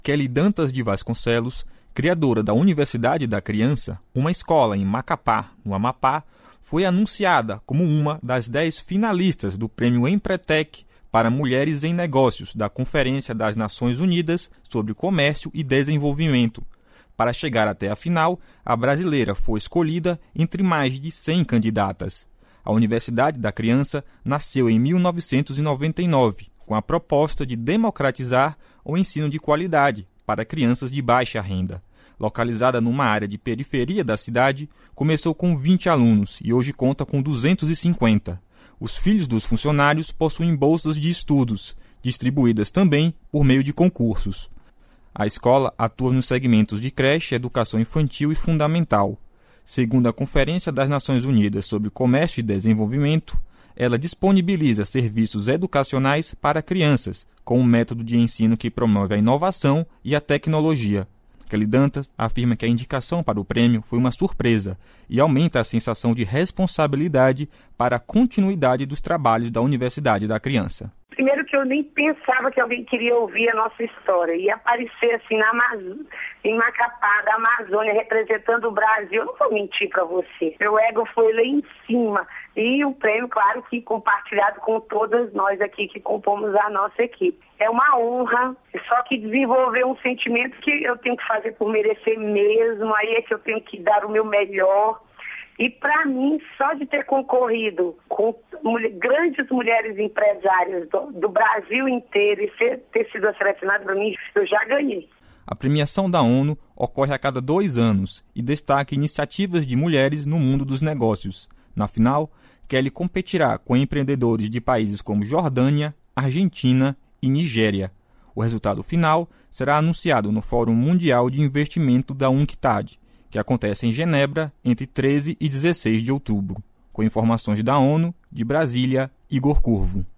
Kelly Dantas de Vasconcelos, criadora da Universidade da Criança, uma escola em Macapá, no Amapá, foi anunciada como uma das 10 finalistas do Prêmio Empretec para Mulheres em Negócios da Conferência das Nações Unidas sobre Comércio e Desenvolvimento. Para chegar até a final, a brasileira foi escolhida entre mais de 100 candidatas. A Universidade da Criança nasceu em 1999, com a proposta de democratizar o ensino de qualidade para crianças de baixa renda. Localizada numa área de periferia da cidade, começou com 20 alunos e hoje conta com 250. Os filhos dos funcionários possuem bolsas de estudos, distribuídas também por meio de concursos. A escola atua nos segmentos de creche, educação infantil e fundamental. Segundo a Conferência das Nações Unidas sobre Comércio e Desenvolvimento, ela disponibiliza serviços educacionais para crianças, com um método de ensino que promove a inovação e a tecnologia. Kelly Dantas afirma que a indicação para o prêmio foi uma surpresa e aumenta a sensação de responsabilidade para a continuidade dos trabalhos da Universidade da Criança. Primeiro que eu nem pensava que alguém queria ouvir a nossa história e aparecer assim em Macapá, da Amazônia, representando o Brasil. Eu não vou mentir para você. Meu ego foi lá em cima. E o prêmio, claro, que compartilhado com todas nós aqui que compomos a nossa equipe. É uma honra, só que desenvolver um sentimento que eu tenho que fazer por merecer mesmo, aí é que eu tenho que dar o meu melhor. E para mim, só de ter concorrido com grandes mulheres empresárias do Brasil inteiro e ter sido selecionada para mim, eu já ganhei. A premiação da ONU ocorre a cada 2 anos e destaca iniciativas de mulheres no mundo dos negócios. Na final, Kelly competirá com empreendedores de países como Jordânia, Argentina e Nigéria. O resultado final será anunciado no Fórum Mundial de Investimento da UNCTAD, que acontece em Genebra entre 13 e 16 de outubro. Com informações da ONU, de Brasília, Igor Curvo.